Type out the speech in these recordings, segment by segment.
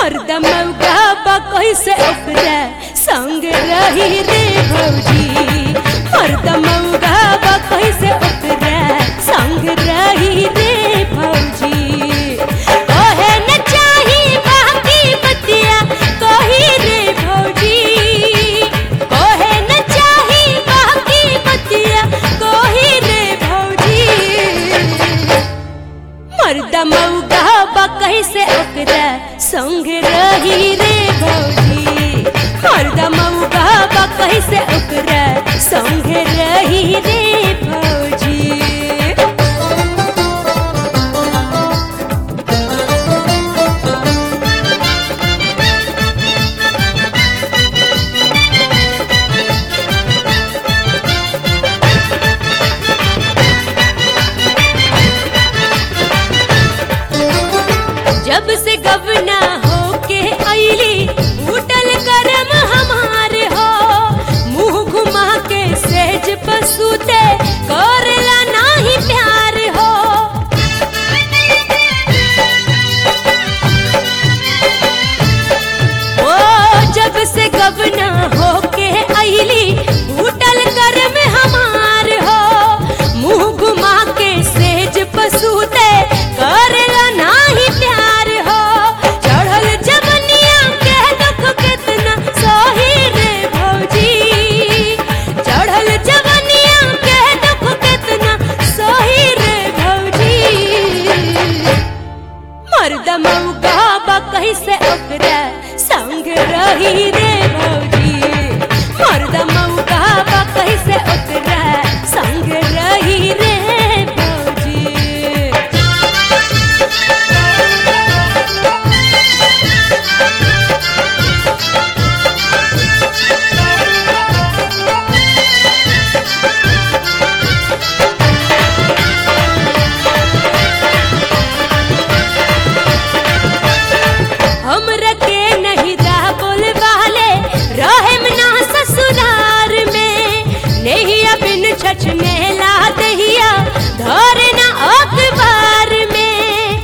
मर्द मौगा बा कैसे ओकरा संग रही रे भौजी। मर्द मौगा बा कैसे ओकरा संग रही रे भौजी। कहे न चाही बाकी बतिया कही रे भौजी। कहे न चाही बाकी बतिया कही रे भौजी। मर्द मौगा बा कैसे ओकरा संग रही रे भौजी। मर्द मौगा बा कैसे ओकरा संग रही रे भौजी। जब से गवना होके आईली उठल करम हमार हो। मुंह घुमा के सेज पसूते करला नाही प्यार हो। ओ जब से गवना होके आईली उठल करम हमार हो। मुंह घुमा के सेज पसूते करला नाही प्यार हो। चढ़ल जवनिया के दुख कितना सही रे भौजी। चढ़ल जवनिया के दुख कितना सही रे भौजी। मर्द मौगा बा कैसे ओकरा संग रही रे भौजी। मर्द मौगा बा कैसे ओकरा संग रही रे भौजी। हमरा के नहीं रह बोले वाले रहेम ना ससुरार में। नहिया बिन छछने ला दहिया धरे ना अखबार में।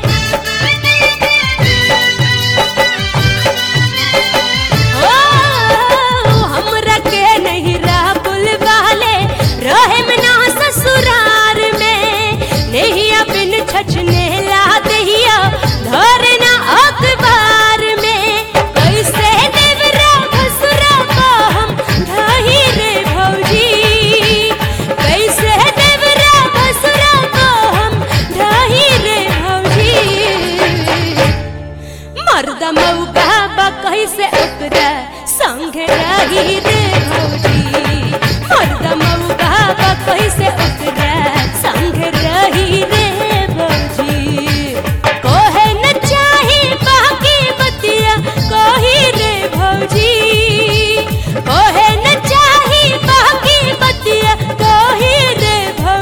ओ हमरा के नहीं रह बोले वाले रहेम ना ससुरार में। नहिया बिन छछने ला दहिया धरे ना अखबार में। कैसे देवरा भसुरा को हम ढाही रे भौजी। कैसे देवरा भसुरा को हम ढाही रे भौजी। मर्द मौगा बा कैसे ओकरा संग रही रे भौजी। मर्द मौगा बा कैसे ओकरा संग रही रे भौजी। कहे न चाही बाकी बतिया कही रे भौजी। कहे न चाही बाकी बतिया कही रे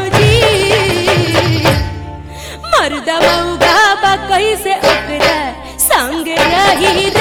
भौजी। मर्द मौगा बा कैसे ओकरा संग रही रे